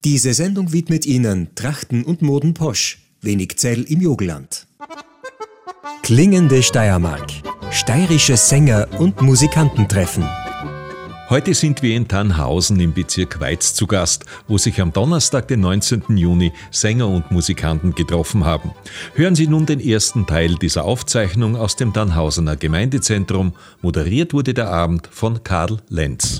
Diese Sendung widmet Ihnen Trachten und Moden Posch, Wenigzell im Jogelland. Klingende Steiermark. Steirische Sänger und Musikanten treffen. Heute sind wir in Tannhausen im Bezirk Weiz zu Gast, wo sich am Donnerstag, den 19. Juni, Sänger und Musikanten getroffen haben. Hören Sie nun den ersten Teil dieser Aufzeichnung aus dem Tannhausener Gemeindezentrum. Moderiert wurde der Abend von Karl Lenz.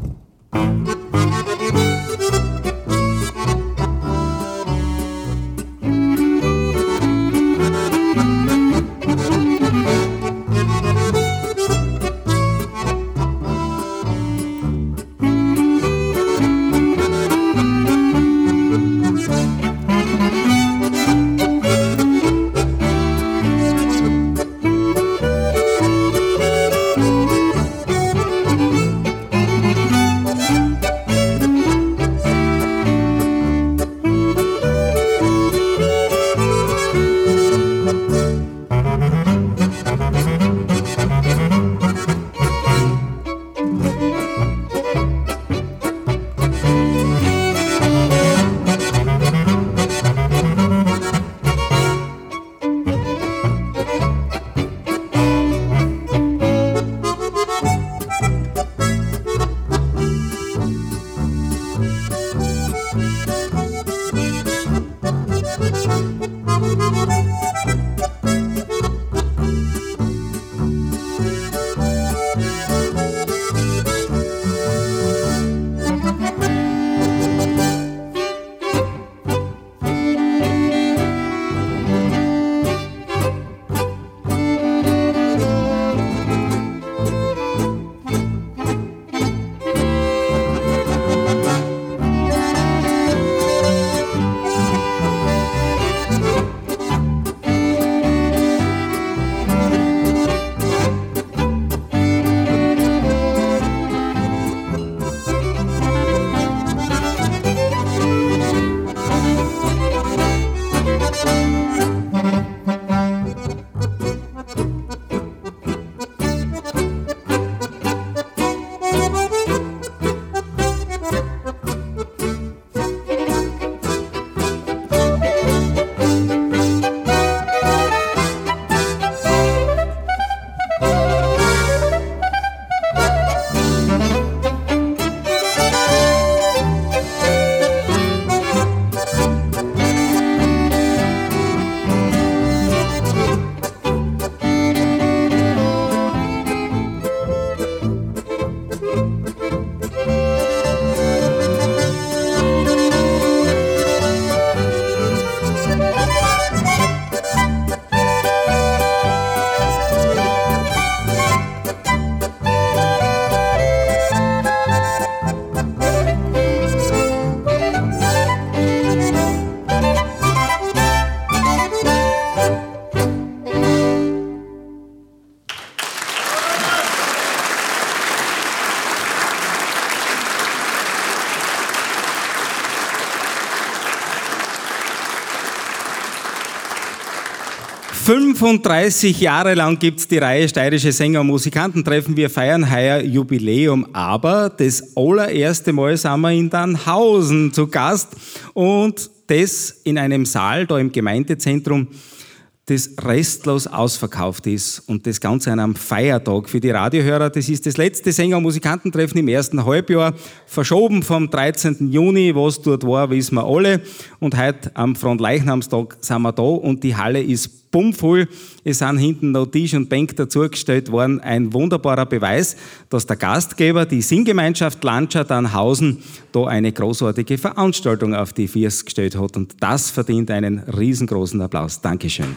...35 Jahre lang gibt es die Reihe Steirische Sänger und Musikantentreffen. Wir feiern heuer Jubiläum, aber das allererste Mal sind wir in Tannhausen zu Gast und das in einem Saal da im Gemeindezentrum, das restlos ausverkauft ist und das Ganze an einem Feiertag für die Radiohörer. Das ist das letzte Sänger- und Musikantentreffen im ersten Halbjahr, verschoben vom 13. Juni, was dort war, wissen wir alle. Und heute am Fronleichnamstag sind wir da und die Halle ist bummvoll. Es sind hinten noch Tisch und Bänke dazugestellt worden. Ein wunderbarer Beweis, dass der Gastgeber, die Singgemeinschaft Lanscha Tannhausen, da eine großartige Veranstaltung auf die Füße gestellt hat. Und das verdient einen riesengroßen Applaus. Dankeschön.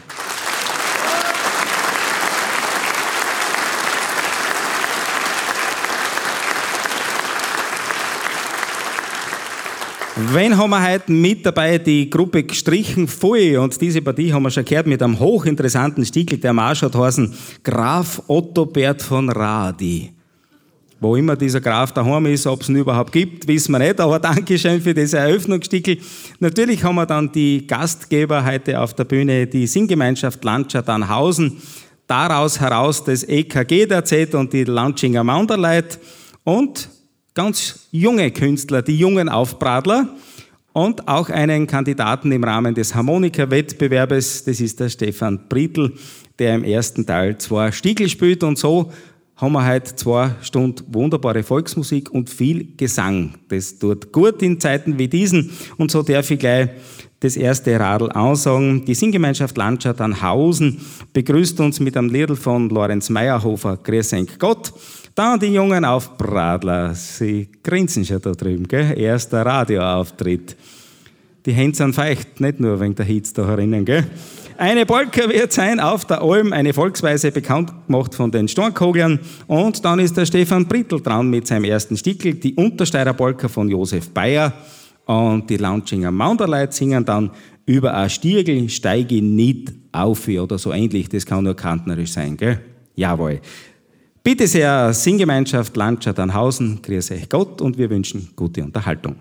Wen haben wir heute mit dabei? Die Gruppe Gestrichen voll. Und diese Partie haben wir schon gehört mit einem hochinteressanten Stickel, der Marsch hat heißen Graf Otto Bert von Radi. Wo immer dieser Graf daheim ist, ob es ihn überhaupt gibt, wissen wir nicht. Aber Dankeschön für das Eröffnungsstickel. Natürlich haben wir dann die Gastgeber heute auf der Bühne, die Singgemeinschaft Lanscha Tannhausen. Daraus heraus das EKG der Z und die Lanschinger Maunderleit. Und ganz junge Künstler, die jungen Aufbradler. Und auch einen Kandidaten im Rahmen des Harmonika-Wettbewerbes, das ist der Stefan Brittl, der im ersten Teil 2 Stiegel spielt. Und so haben wir heute 2 Stunden wunderbare Volksmusik und viel Gesang. Das tut gut in Zeiten wie diesen. Und so darf ich gleich das erste Radl ansagen. Die Singgemeinschaft Landstadt Tannhausen begrüßt uns mit einem Liedl von Lorenz Meyerhofer, Grüß euch Gott. Dann die Jungen auf Bradler. Sie grinsen schon da drüben, gell? Erster Radioauftritt. Die Hände sind feucht, nicht nur wegen der Hitze da herinnen, gell? Eine Polka wird sein auf der Alm, eine Volksweise bekannt gemacht von den Stornkoglern. Und dann ist der Stefan Brittl dran mit seinem ersten Stickel, die Untersteirer Polka von Josef Bayer. Und die Launchinger Maunderleut singen dann über ein Stiergel steige nicht auf oder so ähnlich. Das kann nur kantnerisch sein, gell? Jawohl. Bitte sehr, Singgemeinschaft Landstadt Tannhausen, grüß euch Gott und wir wünschen gute Unterhaltung.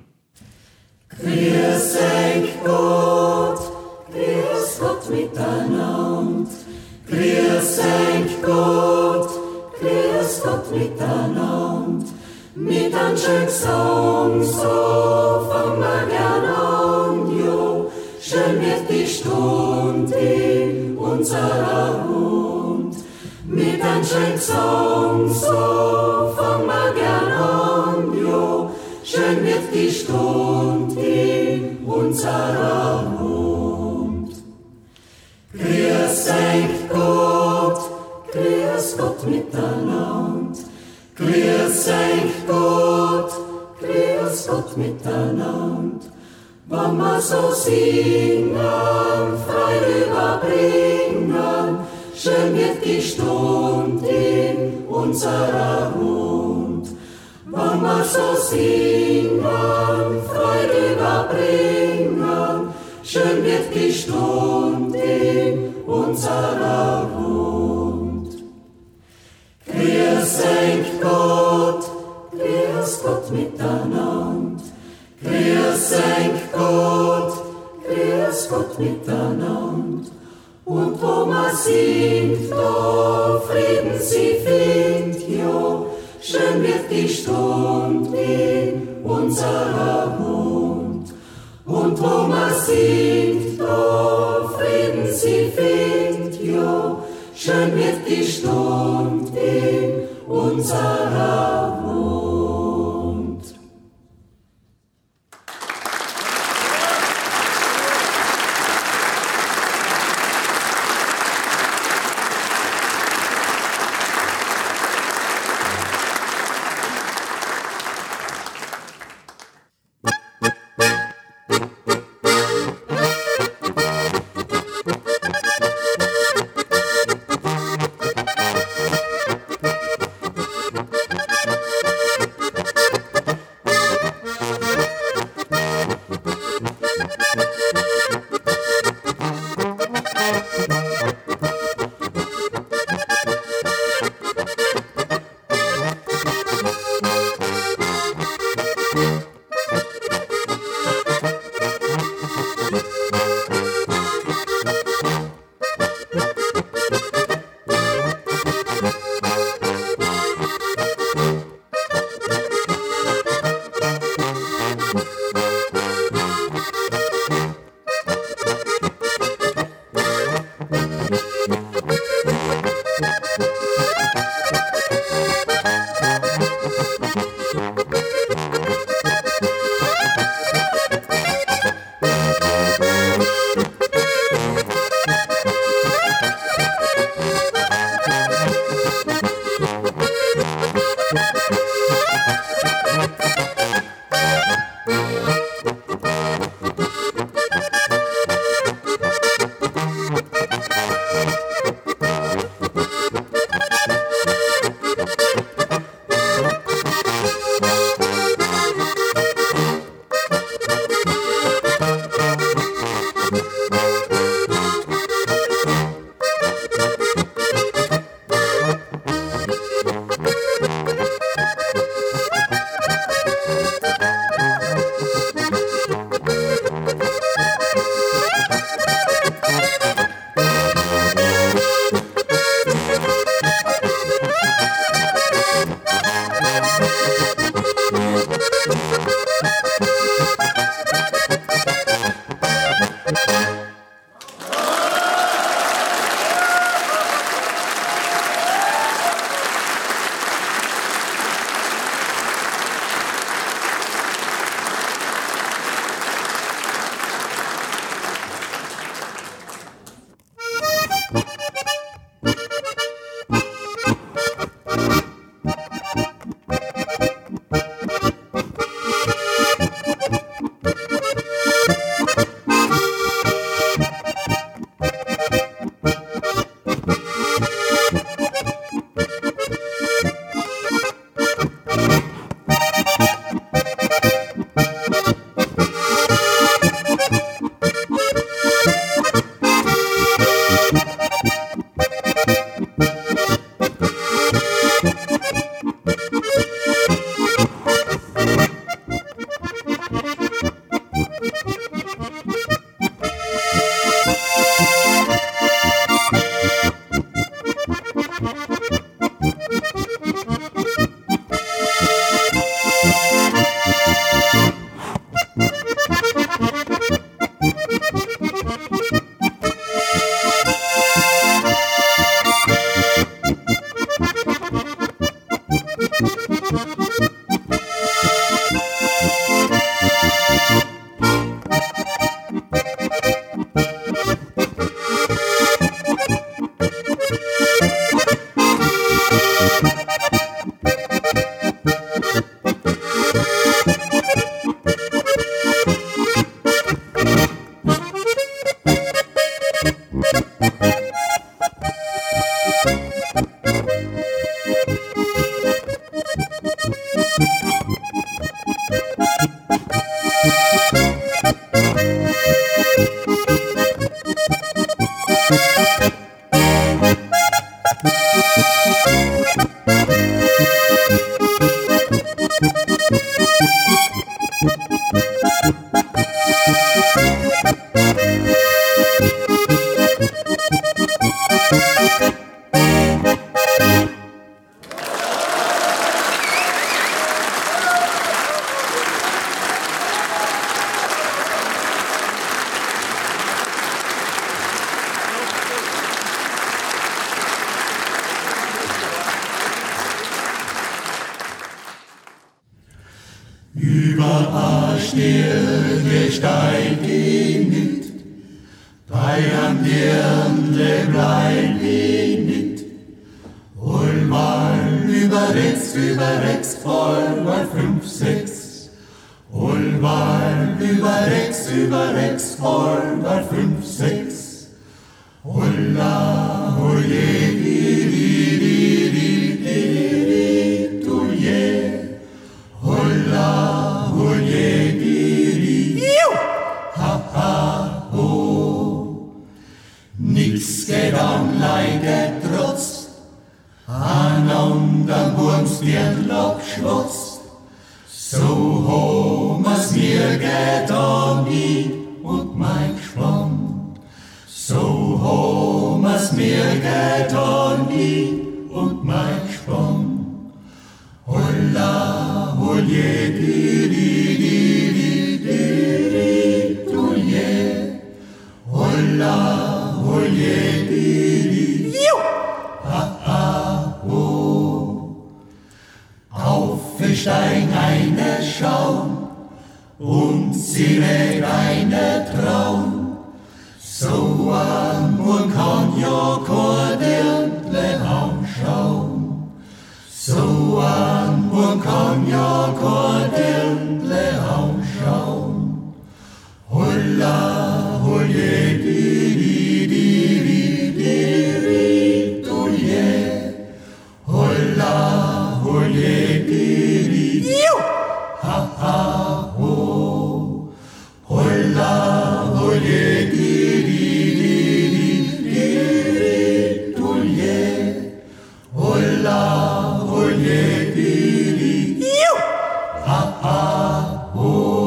Grüß euch Gott, grüß Gott miteinander. Grüß euch Gott, grüß Gott miteinander. Mit einem schönen Song, so fangen wir gern an, jo. Schön wird die Stunde in unserer Hund. Mit einem schönen Song, so fangen wir gern an, jo. Schön wird die Stunde in unserer Hund. Grüß euch Gott, grüß Gott miteinander. Grüß euch Gott, grüß Gott miteinander. Wenn wir so singen, Freude überbringen, schön wird die Stunde in unserer Hund. Wenn wir so singen, Freude überbringen, schön wird die Stunde in unserer Hund. Grüß euch Gott, grüß Gott miteinander. Grüß euch Gott, grüß Gott miteinander. Und wo man singt, da Frieden sie findet, ja, schön wird die Stunde in unserer Hund. Und wo man singt, da Frieden sie findet, ja, schön wird die Stunde in unserer Hund. steig ich mit, bei am Dirndl bleib ich mit. Allmal über Rex, Allmal 5, 6. Allmal über Rex, Allmal 5, 6. Olla, oje, Holla, oje, diri, ha, ha, ho. Nix geht an Leide trotz, einander Wurms wird abschwotzt. So ho, was mir geht an mich und mein Gespann. So ho, was mir geht an mich und mein Gespann. Holla, oje, diri, diri, diri, oje. Holla, oje, diri, ha, ha, ho. Aufsteigen, eine schauen und sie mit eine trauen. So an Mund kann ja kein Dirndl anschauen. So an Mund kann ja kein Dirndl anschauen. Holla, oje, diri, diri, diri, oje. Holla, oje, diri, ha, ha, ho. Holla, oje, diri, diri, diri, oje. Holla, oje, diri, ha, ha, ho.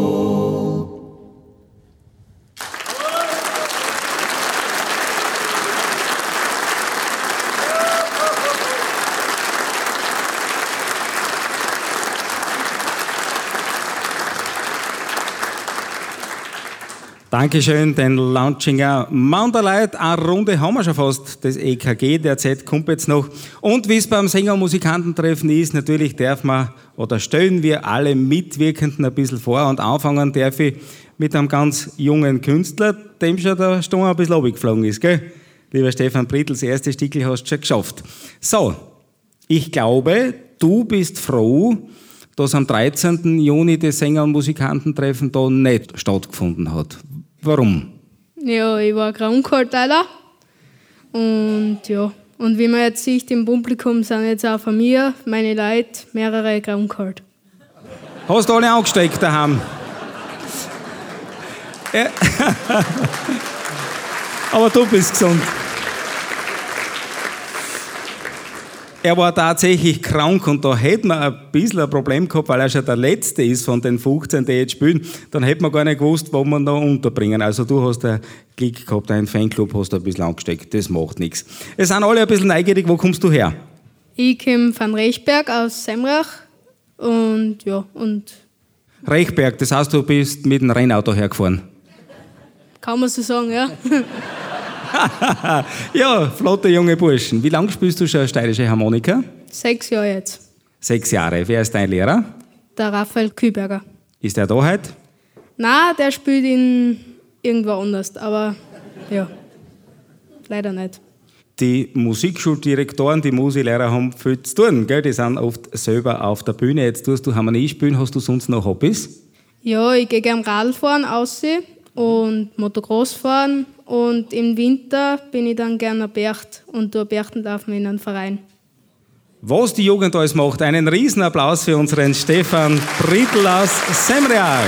Dankeschön, den Launchinger Manderleit. Eine Runde haben wir schon fast, das EKG, der Zeit kommt jetzt noch. Und wie es beim Sänger- und Musikantentreffen ist, natürlich darf man, oder stellen wir alle Mitwirkenden ein bisschen vor und anfangen darf ich mit einem ganz jungen Künstler, dem schon der Sturm ein bisschen runtergeflogen ist, gell? Lieber Stefan Brittl, das erste Stickel hast du schon geschafft. So, ich glaube, du bist froh, dass am 13. Juni das Sänger- und Musikantentreffen da nicht stattgefunden hat. Warum? Ja, ich war Krankenhalter. Und ja, und wie man jetzt sieht im Publikum, sind jetzt auch von mir, meine Leute, mehrere Krankenhalter. Hast du alle angesteckt daheim? Ja. Aber du bist gesund. Er war tatsächlich krank und da hätte man ein bisschen ein Problem gehabt, weil er schon der Letzte ist von den 15, die jetzt spielen. Dann hätte man gar nicht gewusst, wo man noch unterbringen. Also du hast ein Glück gehabt, einen Fanclub hast du ein bisschen angesteckt. Das macht nichts. Es sind alle ein bisschen neugierig. Wo kommst du her? Ich komme von Rechberg aus Semrach und ja, und... Rechberg, das heißt, du bist mit dem Rennauto hergefahren? Kann man so sagen, ja. Ja, flotte junge Burschen. Wie lange spielst du schon steirische Harmonika? 6 Jahre jetzt. 6 Jahre. Wer ist dein Lehrer? Der Raphael Kühlberger. Ist der da heute? Nein, der spielt in irgendwo anders, aber ja, leider nicht. Die Musikschuldirektoren, die Musiklehrer haben viel zu tun, gell? Die sind oft selber auf der Bühne. Jetzt tust du Harmonie spielen. Hast du sonst noch Hobbys? Ja, ich gehe gerne Radfahren aussehen und Motocross fahren. Und im Winter bin ich dann gerne Bercht und durch Berchten laufen in einem Verein. Was die Jugend alles macht, einen Riesenapplaus für unseren Stefan Brittl aus Semrach.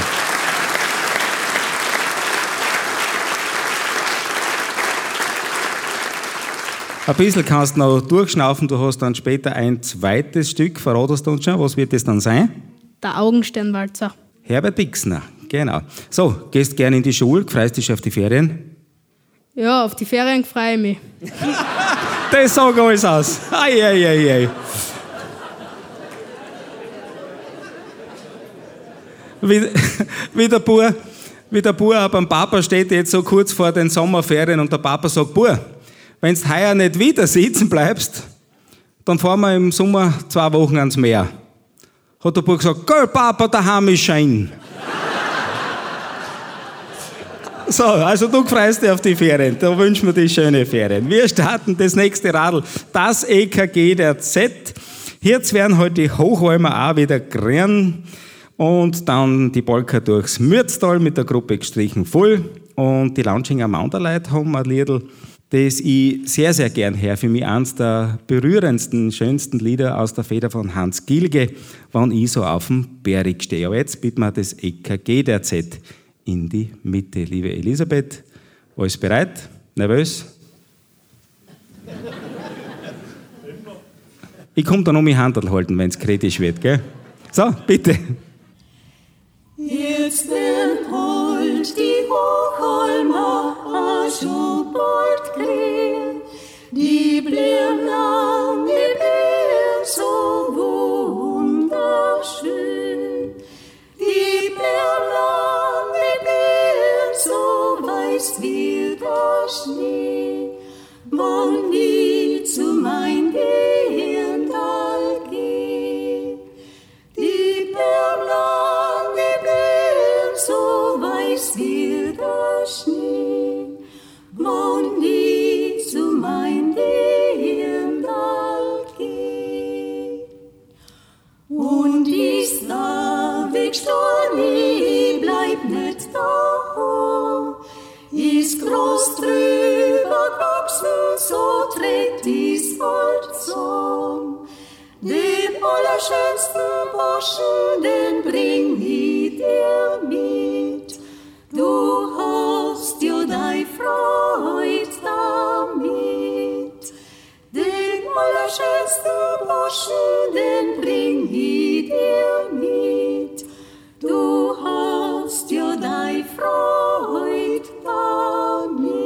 Ein bisschen kannst du noch durchschnaufen, du hast dann später ein zweites Stück, verratest du uns schon, was wird das dann sein? Der Augensternwalzer. Herbert Dixner, genau. So, gehst gerne in die Schule, freust dich auf die Ferien? Ja, auf die Ferien freue ich mich. Das sagt alles aus. Ei, ei, ei, ei. Wie der Bub auch beim Papa steht jetzt so kurz vor den Sommerferien und der Papa sagt, Bub, wenn du heuer nicht wieder sitzen bleibst, dann fahren wir im Sommer 2 Wochen ans Meer. Hat der Bub gesagt, gell Papa, daheim ist schön. So, also du freust dich auf die Ferien. Da wünschen wir dir schöne Ferien. Wir starten das nächste Radl, das EKG der Z. Jetzt werden heute die Hochalmer auch wieder grün. Und dann die Polka durchs Mürztal mit der Gruppe Gestrichen voll. Und die Launchinger Mountainlight haben ein Liedl, das ich sehr, sehr gern höre. Für mich eines der berührendsten, schönsten Lieder aus der Feder von Hans Gilge, wenn ich so auf dem Berg stehe. Aber jetzt bitten wir das EKG der Z in die Mitte. Liebe Elisabeth, alles bereit? Nervös? Ich komme dann mein Handel halten, wenn es kritisch wird, gell? So, bitte. Jetzt werden holt die Hochalmer schon bald grün. Die blieben lang, die blieben so wunderschön. Die blieben lang, die blieben so weiß wie der Schnee. Wann nie zu mein Gehirndal geh. Die blieben lang, die blieben so weiß wie der Schnee. Wann nie zu mein Gehirndal geh. Und ist da weggestorben, ich bleib nicht da. Ist groß drüber gewachsen, so trägt dies Wald so. Den allerschönsten Burschen, den bring ich dir mit. Du hast ja deine Freude damit. Den allerschönsten Burschen, den bring ich dir mit. Du hast ja deine Freude damit.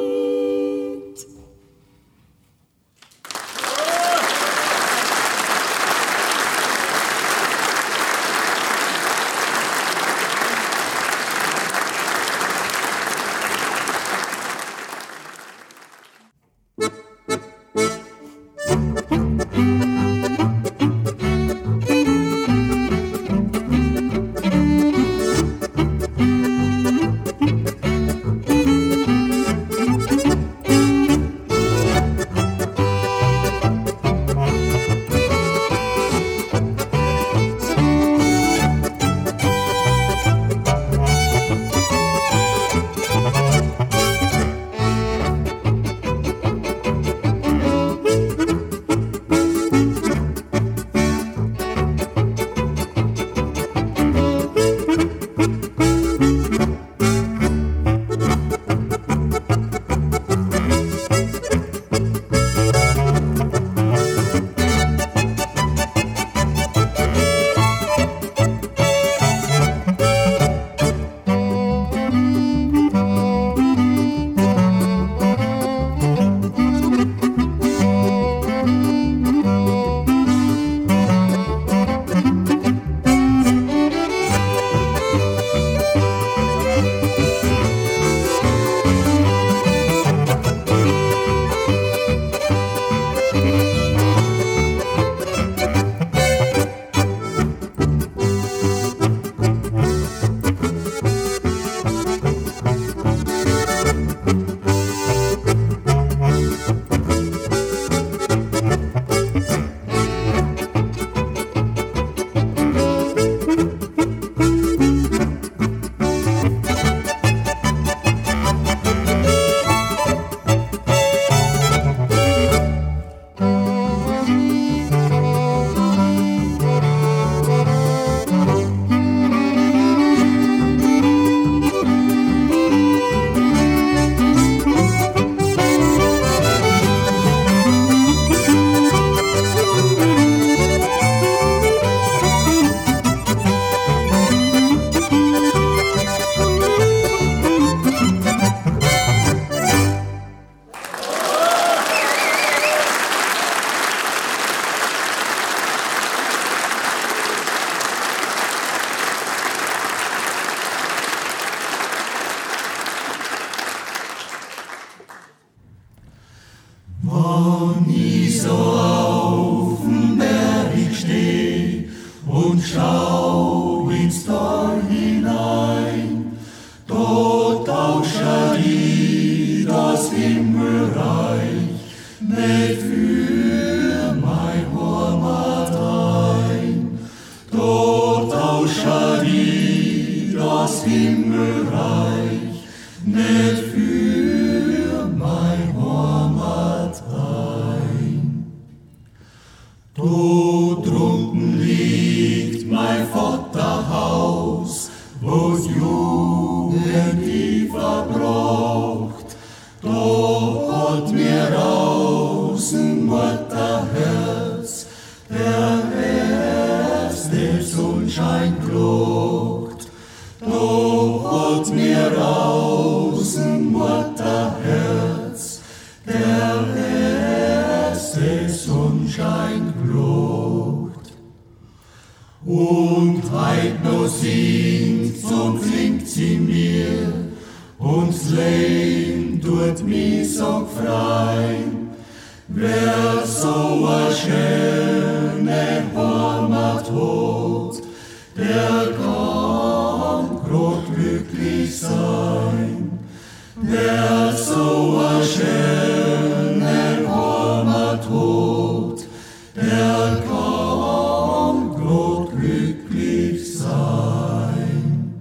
die das Himmelreich nicht für mein Heimat ein. Dort ausschaut die das Himmelreich nicht für mein Heimat ein. Dort drunten liegt mein Vaterhaus, wo's Jugend die verbraucht. Da hat mir außen Mutterherz der erste Sonnenschein gelocht. Da hat mir außen Mutterherz der erste Sonnenschein gelocht. Und heut noch singt's und klingt sie mir, und's Leben tut mich so frein. Wer so a schöne Heimat hat, der kann grad glücklich sein. Wer so a schöne Heimat hat, der kann grad glücklich sein.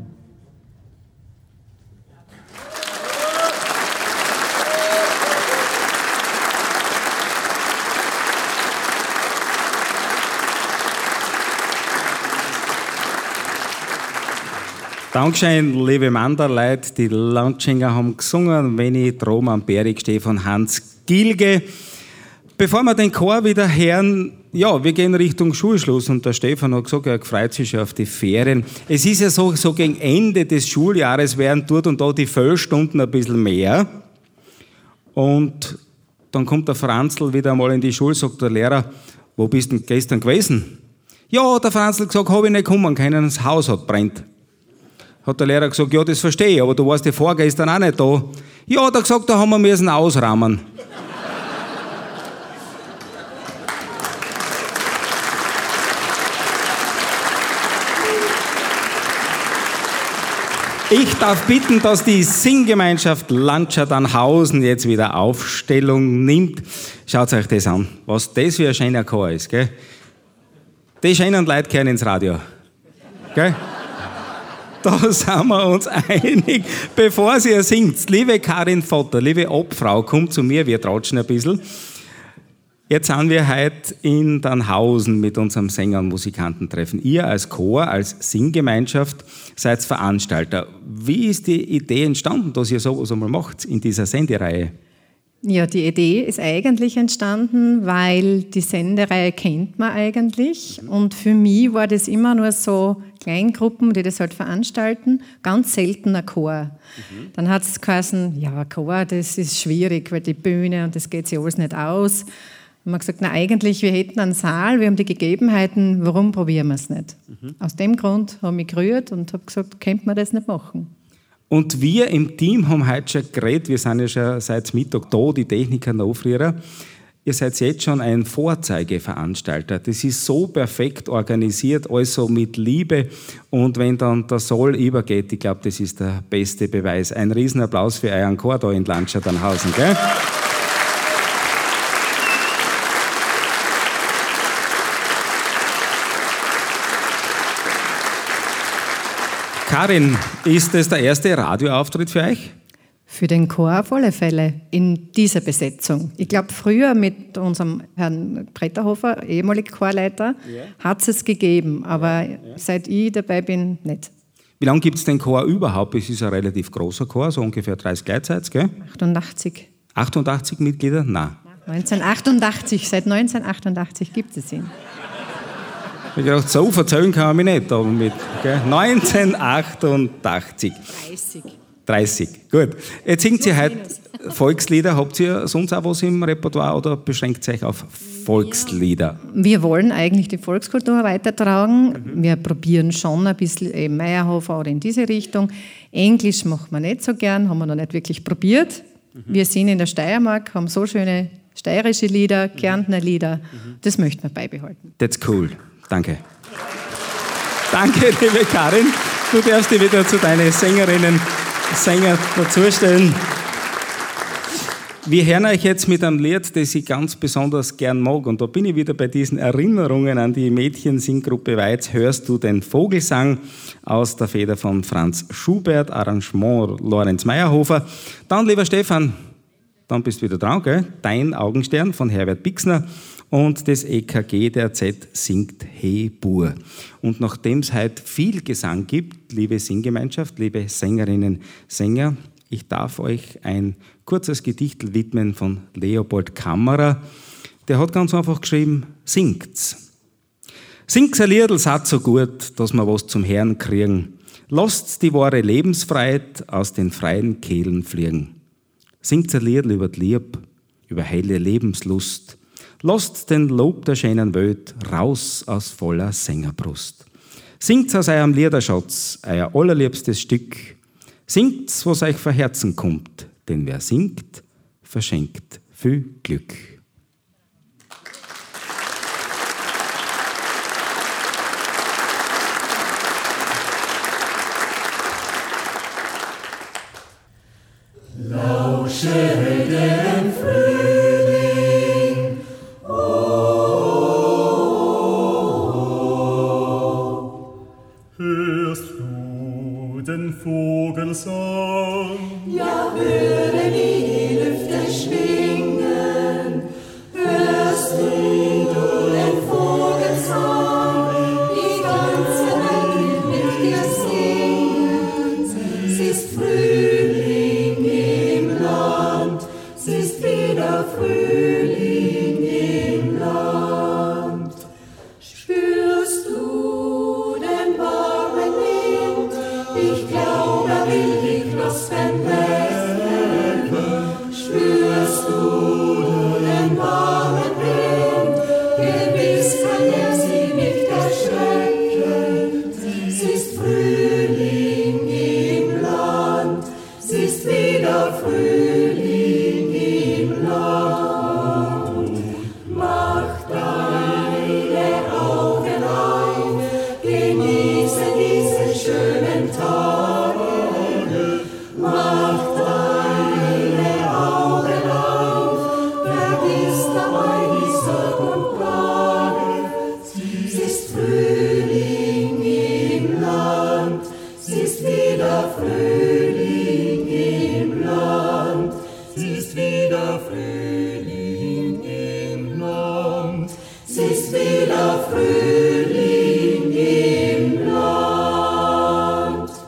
Dankeschön, liebe Manderleute. Die Lanschinger haben gesungen, wenn ich drum am Berg stehe, von Hans Gilge. Bevor wir den Chor wieder hören, ja, wir gehen Richtung Schulschluss und der Stefan hat gesagt, er freut sich schon auf die Ferien. Es ist ja so gegen Ende des Schuljahres werden dort und da die Fehlstunden ein bisschen mehr. Und dann kommt der Franzl wieder einmal in die Schule, sagt der Lehrer, wo bist du denn gestern gewesen? Ja, der Franzl hat gesagt, habe ich nicht kommen können, das Haus hat brennt. Hat der Lehrer gesagt, ja, das verstehe ich, aber du warst ja vorgestern auch nicht da. Ja, hat er gesagt, da haben wir müssen ausrahmen. Ich darf bitten, dass die Singgemeinschaft Landschaternhausen jetzt wieder Aufstellung nimmt. Schaut euch das an, was das für ein schöner Chor ist. Gell? Die schönen Leute kehren ins Radio. Gell? Da sind wir uns einig. Bevor sie singt, liebe Karin Votter, liebe Obfrau, kommt zu mir, wir tratschen ein bisschen. Jetzt sind wir heute in Tannhausen mit unserem Sänger- und Musikantentreffen. Ihr als Chor, als Singgemeinschaft seid Veranstalter. Wie ist die Idee entstanden, dass ihr sowas einmal macht in dieser Sendereihe? Ja, die Idee ist eigentlich entstanden, weil die Sendereihe kennt man eigentlich. Und für mich war das immer nur so Kleingruppen, die das halt veranstalten, ganz selten ein Chor. Dann hat es geheißen, ja, Chor, das ist schwierig, weil die Bühne und das geht sich alles nicht aus. Und man hat gesagt, na eigentlich, wir hätten einen Saal, wir haben die Gegebenheiten, warum probieren wir es nicht? Aus dem Grund habe ich mich gerührt und habe gesagt, könnte man das nicht machen? Und wir im Team haben heute schon geredet, wir sind ja schon seit Mittag da, die Techniker Nachfrierer. Ihr seid jetzt schon ein Vorzeigeveranstalter. Das ist so perfekt organisiert, also mit Liebe. Und wenn dann der Soll übergeht, ich glaube, das ist der beste Beweis. Ein Riesenapplaus für euren Chor da in Landschaternhausen, gell? Karin, ist das der erste Radioauftritt für euch? Für den Chor auf alle Fälle, in dieser Besetzung. Ich glaube, früher mit unserem Herrn Bretterhofer, ehemaliger Chorleiter, hat es gegeben, aber seit ich dabei bin, nicht. Wie lange gibt es den Chor überhaupt? Es ist ein relativ großer Chor, so ungefähr 30 gleichzeitig, gell? 88. 88 Mitglieder? Nein. 1988, seit 1988 gibt es ihn. Ich habe gedacht, so verzählen kann man mich nicht damit. Gell? 1988. 30, gut. Jetzt singt ihr heute Volkslieder. Habt ihr sonst auch was im Repertoire oder beschränkt ihr euch auf Volkslieder? Wir wollen eigentlich die Volkskultur weitertragen. Wir probieren schon ein bisschen Meyerhofer oder in diese Richtung. Englisch macht man nicht so gern, haben wir noch nicht wirklich probiert. Wir sind in der Steiermark, haben so schöne steirische Lieder, Kärntner Lieder. Das möchten wir beibehalten. That's cool. Danke. Danke, liebe Karin. Du darfst dich wieder zu deinen Sängerinnen Sänger dazustellen. Wir hören euch jetzt mit einem Lied, das ich ganz besonders gern mag. Und da bin ich wieder bei diesen Erinnerungen an die Mädchensinggruppe Weiz. Hörst du den Vogelsang aus der Feder von Franz Schubert, Arrangement Lorenz Meyerhofer. Dann, lieber Stefan, dann bist du wieder dran, gell? Dein Augenstern von Herbert Bixner. Und das EKG der Z singt Hey Bur. Und nachdem es heute viel Gesang gibt, liebe Singgemeinschaft, liebe Sängerinnen, Sänger, ich darf euch ein kurzes Gedicht widmen von Leopold Kammerer. Der hat ganz einfach geschrieben, singt's. Singt's ein Liedl, seid so gut, dass wir was zum Herrn kriegen. Lasst's die wahre Lebensfreiheit aus den freien Kehlen fliegen. Singt's ein Liedl über die Lieb, über helle Lebenslust. Lasst den Lob der schönen Welt raus aus voller Sängerbrust. Singt's aus eurem Liederschatz, euer allerliebstes Stück. Singt's, was euch von Herzen kommt, denn wer singt, verschenkt viel Glück. Lausche dem Frühling, hörst du den Vogelsang? Ja, höre, wie die Lüfte schwingen. Hörst du den Vogelsang? Die ganze Welt will mit dir singen. Es ist Frühling im Land, es ist wieder Frühling im Land. Spürst du den warmen Wind? Ich glaube, er will die Knospen wecken. Spürst du den warmen Wind? Gewiss kann er sie nicht erschrecken. Es ist Frühling im Land, es ist wieder Frühling im Land. Mach deine Augen auf, genieße diese schönen Tage. Mach deine Augen auf, vergiss dabei die Sorg und Plage. Es ist Frühling im Land, es ist wieder Frühling im Land, es ist wieder Frühling im Land, es ist wieder Frühling im Land.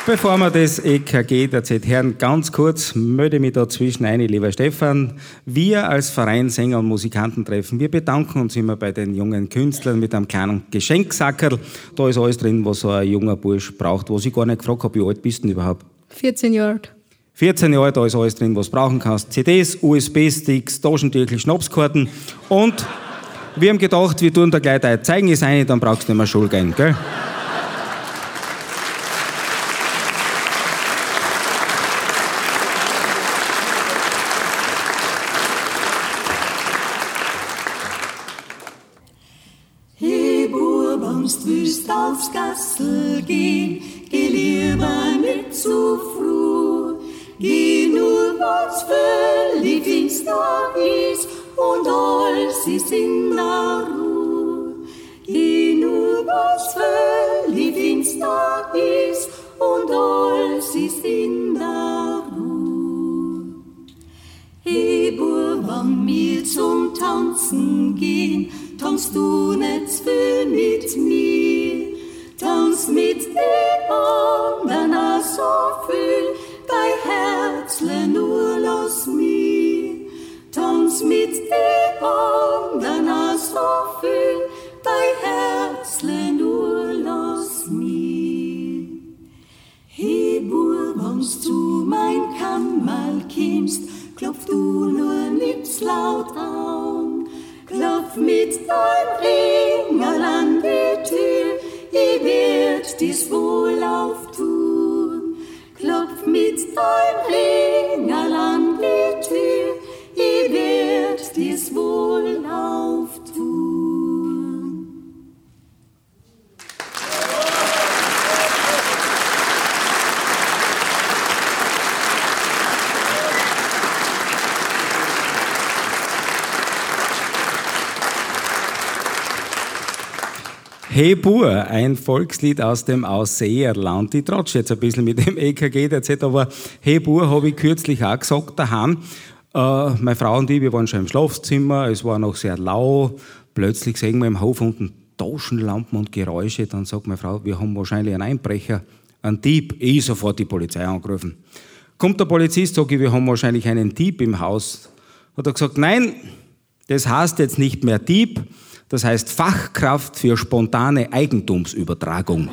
Bevor wir das EKG der Z-Herren ganz kurz, melde mich dazwischen ein, lieber Stefan. Wir als Verein Sänger und Musikantentreffen, wir bedanken uns immer bei den jungen Künstlern mit einem kleinen Geschenksackerl. Da ist alles drin, was so ein junger Bursch braucht, was ich gar nicht gefragt habe, wie alt bist du denn überhaupt? 14 Jahre alt. 14 Jahre, da ist alles drin, was du brauchen kannst. CDs, USB-Sticks, Taschentücher, Schnapskarten und wir haben gedacht, wir tun da gleich dein Zeugnis ein, dann brauchst du nicht mehr Schule gehen, gell? Willst aufs Gassel gehen, geh lieber nicht zu früh. Geh nur, was völlig finster ist und alles ist in der Ruhe. Geh nur, was völlig finster ist und alles ist in der Ruhe. Hey, Bub, wenn wir zum Tanzen gehen, tanzt du nicht viel mit mir, tanz mit den anderen auch so viel, dein Herzle nur lass mir. Tanz mit den anderen auch so viel, dein Herzle nur lass mir. Hey Bub, wenn's zu mein Kammerl kommst, klopf du nur nicht laut an. Klopf mit dein Ringel an die Tür, ich werd dies wohl auftun. Klopf mit dein Ringel an die Tür, ich werd dies wohl auftun. Hey Bur, ein Volkslied aus dem Ausseerland. Ich trotsche jetzt ein bisschen mit dem EKG derzeit, aber Hey Bur habe ich kürzlich auch gesagt daheim. Meine Frau und ich, wir waren schon im Schlafzimmer, es war noch sehr lau. Plötzlich sehen wir im Hof unten Taschenlampen und Geräusche. Dann sagt meine Frau, wir haben wahrscheinlich einen Einbrecher, einen Dieb. Ich sofort die Polizei angerufen. Kommt der Polizist, sage ich, wir haben wahrscheinlich einen Dieb im Haus. Hat er gesagt, nein, das heißt jetzt nicht mehr Dieb, das heißt Fachkraft für spontane Eigentumsübertragung.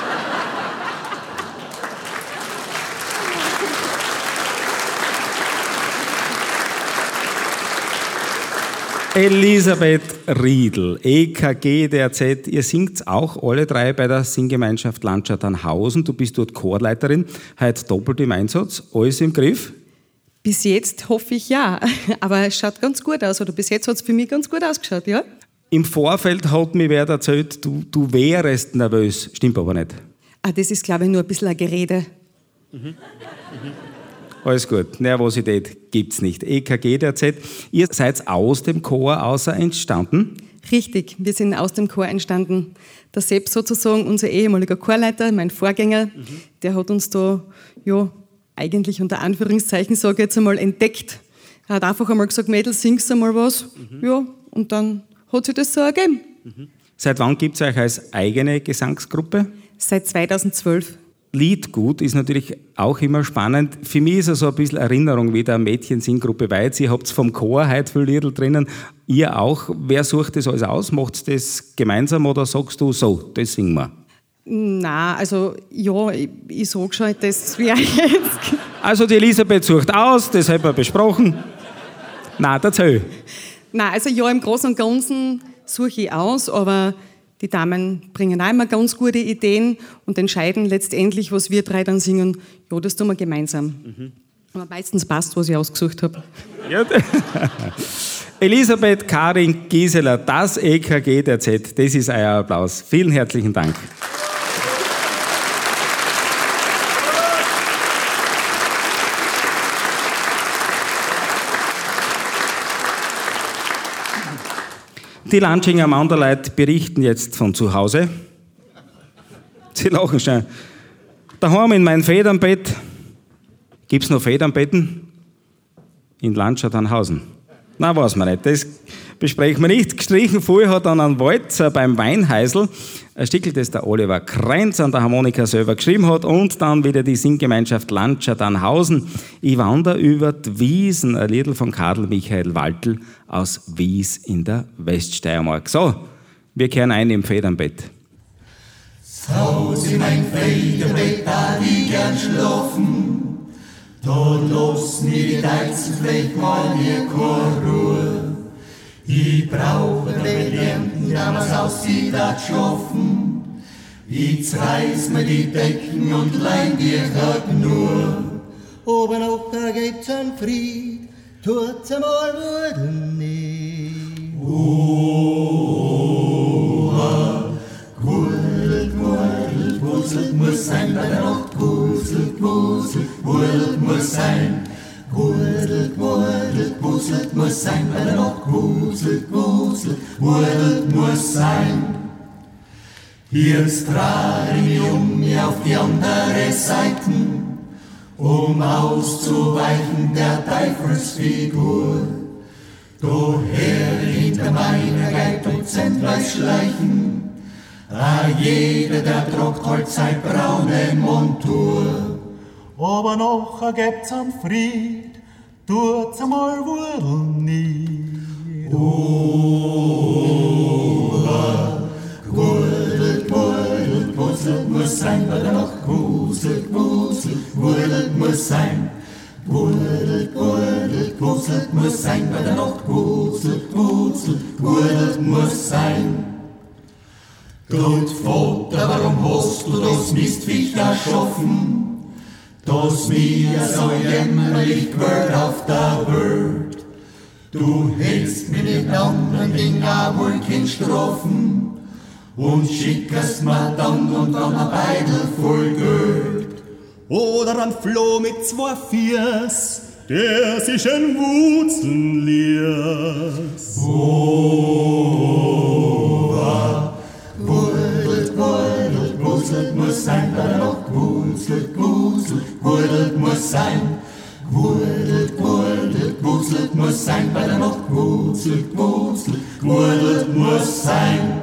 Elisabeth Riedl, EKG der Z. Ihr singt auch alle drei bei der Singgemeinschaft Landschaternhausen. Du bist dort Chorleiterin, heute doppelt im Einsatz. Alles im Griff? Bis jetzt hoffe ich ja, aber es schaut ganz gut aus. Oder bis jetzt hat es für mich ganz gut ausgeschaut, ja? Im Vorfeld hat mir wer erzählt, du wärst nervös. Stimmt aber nicht. Ah, das ist, glaube ich, nur ein bisschen ein Gerede. Alles gut, Nervosität gibt's nicht. EKG der Z. Ihr seid aus dem Chor außer entstanden? Richtig, wir sind aus dem Chor entstanden. Der Sepp sozusagen, unser ehemaliger Chorleiter, mein Vorgänger, der hat uns da, ja, eigentlich unter Anführungszeichen, sage ich jetzt einmal, entdeckt. Er hat einfach einmal gesagt, Mädels, singst du mal was? Ja, und dann hat sich das so ergeben. Seit wann gibt es euch als eigene Gesangsgruppe? Seit 2012. Liedgut ist natürlich auch immer spannend. Für mich ist es so ein bisschen Erinnerung wie der Mädchensinggruppe Weiz. Ihr habt vom Chor heute viel Lieder drinnen. Ihr auch. Wer sucht das alles aus? Macht das gemeinsam oder sagst du so, das singen wir? Nein, also ja, ich sage schon, das wäre jetzt... Also die Elisabeth sucht aus, das haben wir besprochen. Nein, erzähl. Nein, also ja, im Großen und Ganzen suche ich aus, aber die Damen bringen auch immer ganz gute Ideen und entscheiden letztendlich, was wir drei dann singen. Ja, das tun wir gemeinsam. Aber meistens passt, was ich ausgesucht habe. Ja. Elisabeth Karin Gieseler, das EKG der Z, das ist euer Applaus. Vielen herzlichen Dank. Die Lanschinger Manderleute berichten jetzt von zu Hause. Sie lachen schon. Daheim in meinem Federnbett. Gibt es noch Federnbetten? In Landschaternhausen. Nein, weiß man nicht. Das besprechen wir nicht. Gestrichen voll hat dann ein Walzer beim Weinheisel. Ein Stickel, das der Oliver Krenz an der Harmonika selber geschrieben hat. Und dann wieder die Singgemeinschaft Landscher Dannhausen. Ich wandere über die Wiesen. Ein Liedl von Karl Michael Waltl aus Wies in der Weststeiermark. So, wir kehren ein im Federnbett. Haus in mein Federbett, da ich gern schlafen. Da lass mir die Deizen vielleicht mal hier keine Ruhe. Ich brauche den Bedärmten, der was aussieht, das schaffen. Ich reiß mir die Decken und leih dir grad nur. Aber noch gibt's einen Fried, tut's einmal Wurden nicht. Gurgelt, gurgelt, wuselt muss sein bei der Nacht. Wuselt, wuselt, gurgelt muss sein. Gurgelt, gurgelt, wuselt muss sein bei der Nacht. Wuselt, wuselt, gurgelt muss sein. Jetzt trage ich mich mir auf die andere Seite, auszuweichen der Teufelsfigur. Daher hinter meiner Geit Dutzendweis schleichen. Jeder, der tragt halt sein braune Montur. Aber noch gibt's einen Fried, tut's einmal Wurden nicht. Gurgelt, gurgelt, wuselt muss sein bei der Nacht. Wuselt, wuselt, gurgelt muss sein. Gurgelt, gurgelt, wuselt muss sein bei der Nacht. Wuselt, wuselt, gurgelt muss sein. Gott Vater, warum hast du das Mistviech erschaffen, das mir so jämmerlich quält auf der Welt? Du hättest mir mit anderen Dingen auch wohl kein Strafen und schickest mir dann und dann ein Beidel voll Geld. Oder ein Floh mit 2 Fiers, der sich in Wurzeln ließ. Gurgelt, gurgelt, wuselt muss sein bei der Nacht. Wuselt, wuselt, gurgelt muss sein. Gurgelt, gurgelt, wuselt muss sein bei der Nacht. Wuselt, wuselt, gurgelt muss sein.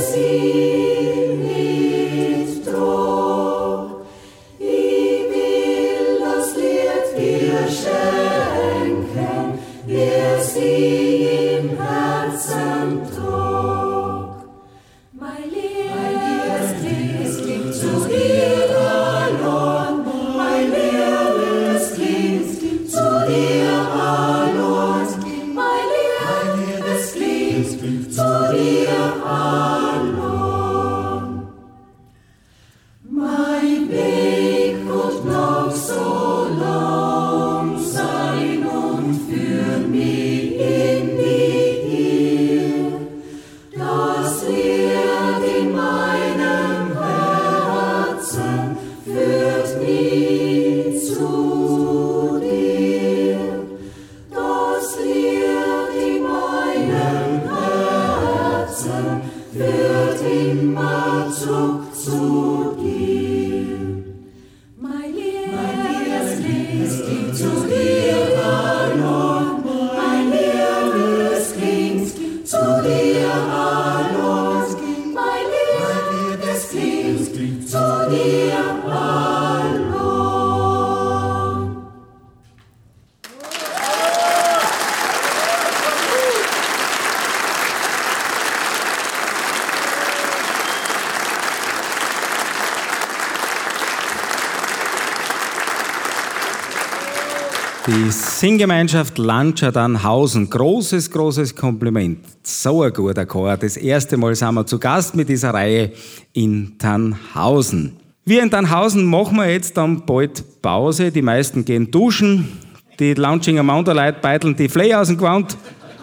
Die Singgemeinschaft Lanscha-Dannhausen, großes Kompliment. So ein guter Chor. Das erste Mal sind wir zu Gast mit dieser Reihe in Dannhausen. Wir in Dannhausen machen wir jetzt dann bald Pause. Die meisten gehen duschen. Die Launchinger Mounterleute beiteln die Flee aus dem Gewand.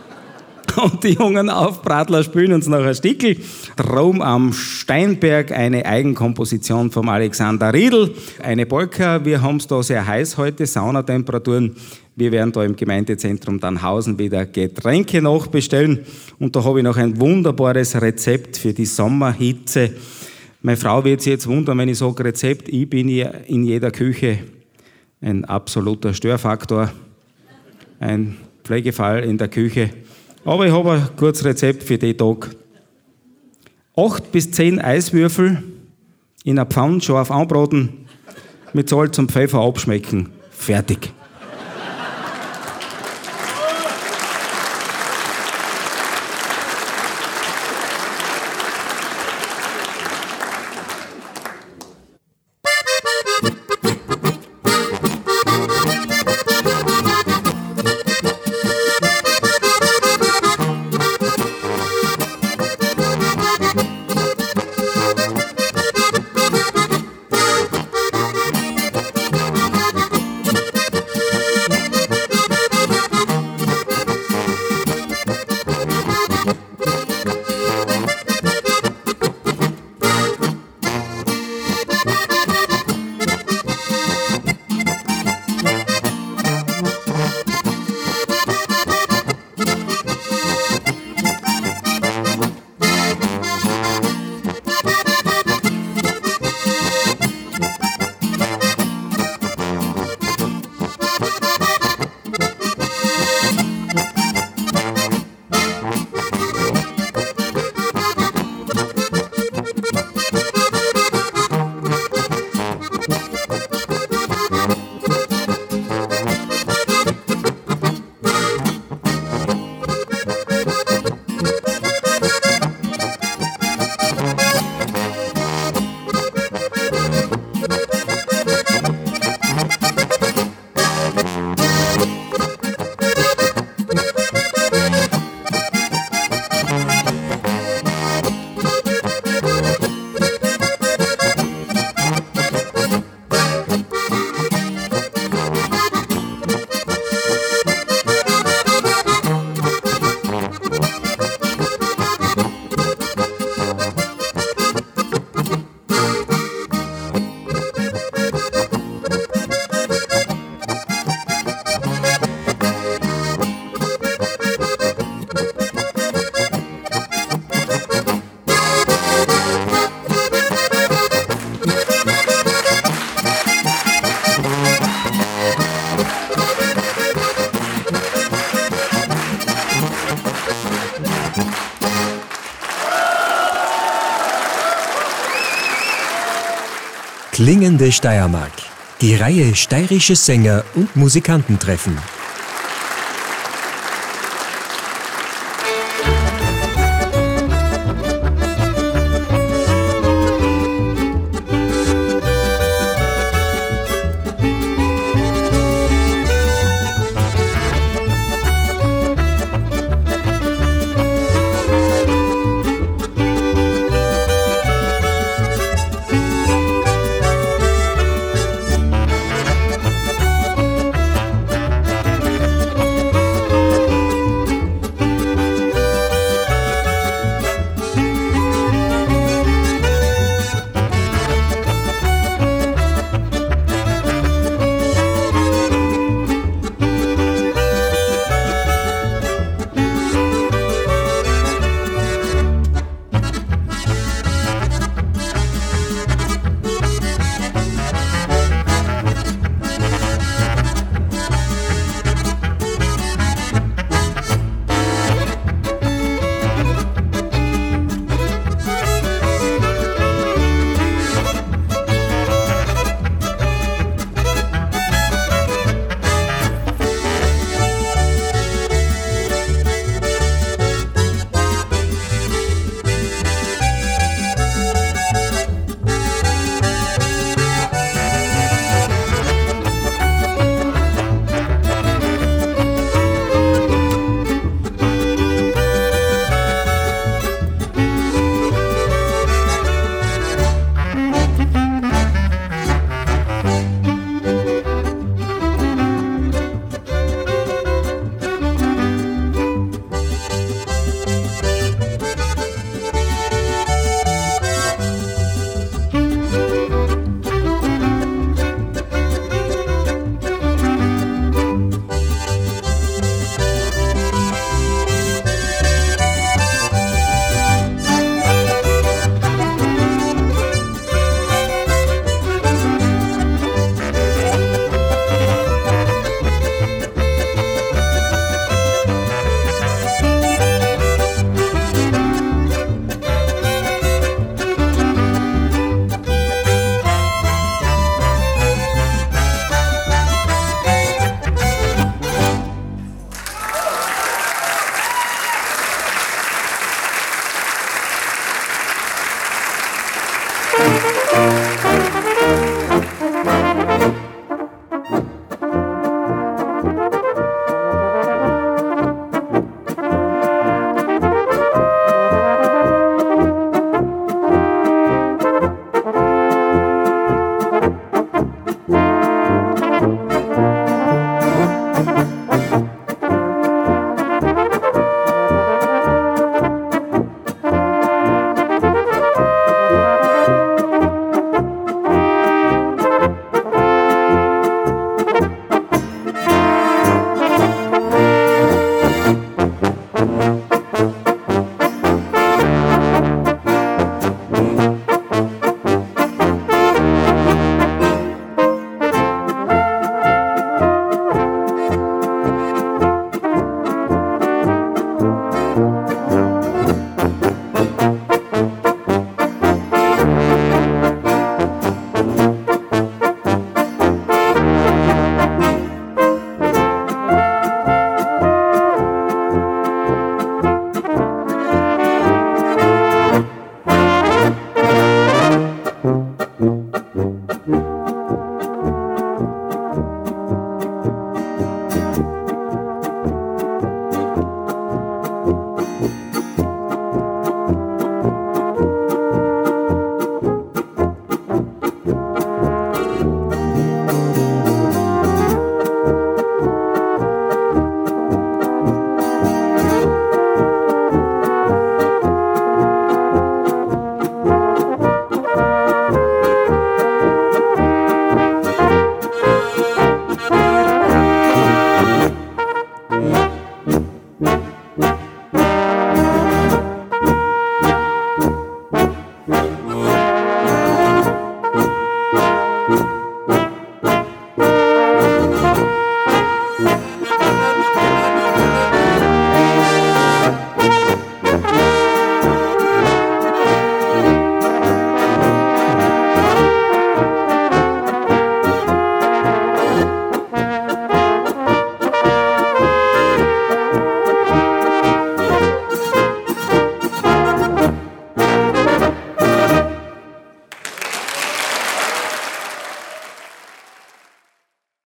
Und die jungen Aufbratler spielen uns noch ein Stickel. Drum am Steinberg eine Eigenkomposition vom Alexander Riedl. Eine Polka. Wir haben es da sehr heiß heute, Saunatemperaturen. Wir werden da im Gemeindezentrum Dannhausen wieder Getränke nachbestellen. Und da habe ich noch ein wunderbares Rezept für die Sommerhitze. Meine Frau wird sich jetzt wundern, wenn ich sage Rezept. Ich bin in jeder Küche ein absoluter Störfaktor. Ein Pflegefall in der Küche. Aber ich habe ein kurzes Rezept für den Tag. 8 bis 10 Eiswürfel in einer Pfanne scharf anbraten, mit Salz und Pfeffer abschmecken. Fertig. Klingende Steiermark. Die Reihe Steirische Sänger und Musikanten treffen.